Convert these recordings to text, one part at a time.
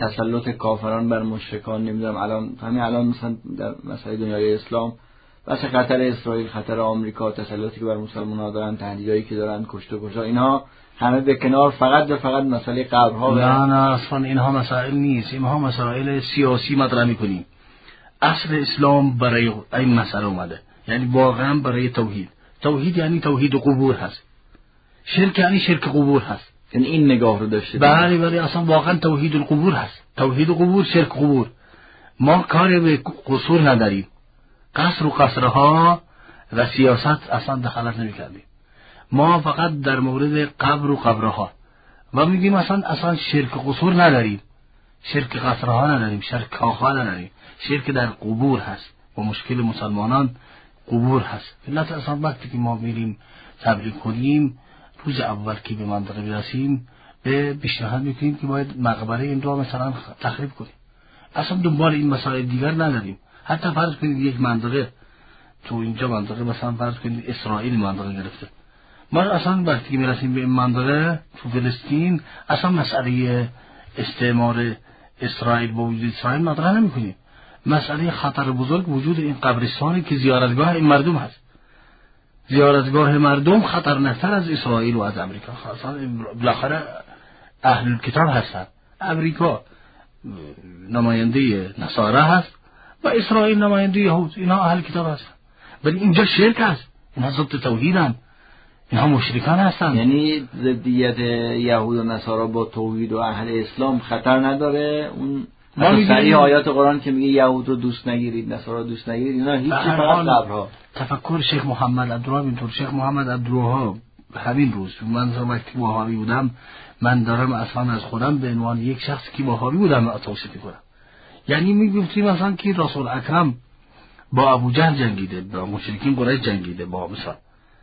تسلط کافران بر مشرکان، نمیدونم الان مثلا در مسائل دنیای اسلام بس خطر اسرائیل، خطر آمریکا، تسلطی که بر مسلمان‌ها دارن، تهدیدایی که دارن، کشت و کشتار، اینها همه به کنار، فقط و فقط مسئله قبرها. نه اصلا اینها مسائل نیست، اینها مسائل سیاسی مطرح می‌کنیم. اصل اسلام برای این مسئله اومده، یعنی واقعا برای توحید یعنی توحید قبور هست، شرک یعنی شرک قبور هست، یعنی این نگاه رو داشته. بله اصلا واقعا توحید القبور هست، توحید قبور، شرک قبور. ما کاری به قصور نداریم، قصر و قصرها و سیاست اصلا دخالت نمی‌کردیم. ما فقط در مورد قبر و قبرها و میگیم اصلا شرک قصور نداریم، شرک قصرها نداریم، شرک کاخها نداریم، شرک در قبور هست و مشکل مسلمانان قبور هست. علت اصلا وقتی که ما میریم تبلیغ کنیم، روز اول که به منطقه برسیم به پیشنهاد میکنیم که باید مقبره این رو مثلا تخریب کنیم. اصلا دنبال این مسائل دیگر نداریم. حتی فرض کنید یک منطقه تو اینجا منطقه مثلا فرض کنید اسرائیل منطقه گرفته، ما اصلا وقتی میرسیم به این منطقه تو فلسطین اصلا مسئله استعمار اسرائیل با وجود اسرائیل مطرح نمیکنیم. مسئله خطر بزرگ وجود این قبرستانی که زیارتگاه این مردم هست، زیارتگاه مردم خطرناکتر از اسرائیل و از امریکا. خاصا بالاخره اهل کتاب هستند، امریکا نماینده نصارا هست و اسرائیل نماینده یهود، اینا اهل کتاب هستند، ولی اینجا شرک هست، اینا ضد توحیدن، اینها مشرکان هستند. یعنی ضدیت یهود و نصارا با توحید و اهل اسلام خطر نداره. اون صریح آیات قرآن که میگه یهود رو دوست نگیرید، نصارا دوست نگیرید، اینا هیچ فقط قبرها. تفکر شیخ محمد عبدالوهاب اینطور. شیخ محمد عبدالوهاب همین روز من وقتی وهابی بودم، من دارم اصلا از خودم به عنوان یک شخص که وهابی بودم توصیف میکنم. یعنی میگفتیم مثلا که رسول اکرم با ابو جهل جنگیده، با مشرکین قریش جنگیده، با مثلا،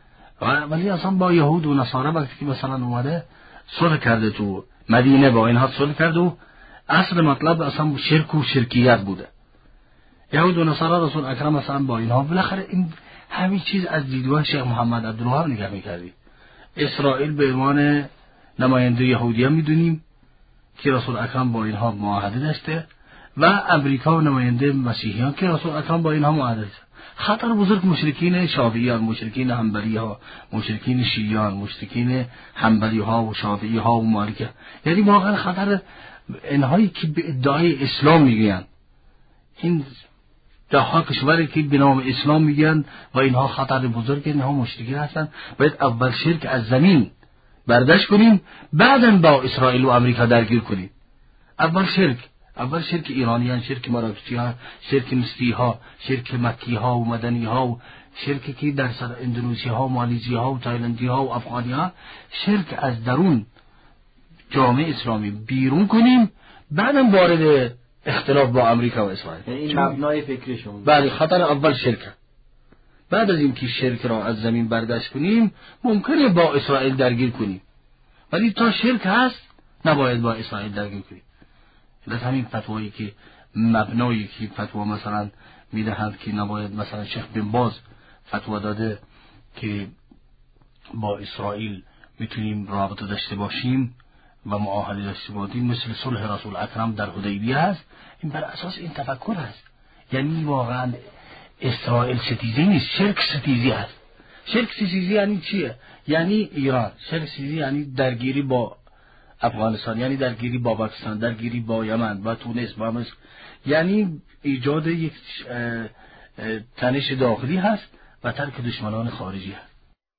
ولی اصلا با یهود و نصارا وقتی که مثلا اومده صلح کرده تو مدینه، با اینها صلح کرده و اصل مطلب اصلا شرک و شرکیت بوده. یهود و نصارا رسول اکرم مثلا با اینها، بالاخره این همین چیز از دیدگاه شیخ محمد عبدالوهاب نگاه میکردی. اسرائیل به عنوان نماینده یهودیان میدونیم که رسول اکرم با اینها معاهده داشته و امریکا نماینده مسیحیان که رسول اکرم با اینها معاهده داشته. خطر بزرگ مشرکین شافعیان، مشرکین حنبلی ها، مشرکین شیعیان، مشرکین حنبلی ها و شافعی ها و مالکه، یعنی واقعا خطر اینهایی که به ادعای اسلام میگن، این ده کشوری که به نام اسلام میگن و اینها خطر بزرگ، اینها مشرکین هستن. باید اول شرک از زمین برداشت کنیم، بعداً با اسرائیل و امریکا درگیر کنیم. اول شرک ایرانیان، شرک مراکشی ها، شرک مصری ها، شرک مکی ها و مدنی ها و شرک که در سر اندونزی ها و مالزی ها و تایلندی ها و افغانی ها، شرک از درون جامعه اسلامی بیرون کنیم، بعدم وارد اختلاف با امریکا و اسرائیل. این مبنای فکرشون. بله، خطر اول شرک. بعد از اینکه شرک را از زمین برداشت کنیم، ممکنه با اسرائیل درگیر کنیم، ولی تا شرک هست نباید با اسرائیل درگیر کنیم. لذا همین فتوایی که مبنایی که فتوا مثلا میدهند که نباید، مثلا شیخ بن باز فتوا داده که با اسرائیل میتونیم رابطه داشته باشیم و معاهده داشته باشیم، مثل صلح رسول اکرم در حدیبیه هست. این بر اساس این تفکر هست. یعنی واقعا اسرائیل ستیزی نیست، شرک ستیزی هست. شرک ستیزی یعنی چیه؟ یعنی ایران. شرک ستیزی یعنی درگیری با افغانستان، یعنی درگیری با پاکستان، درگیری با یمن و تونس و مصر، یعنی ایجاد یک تنش داخلی هست و ترک دشمنان خارجی هست.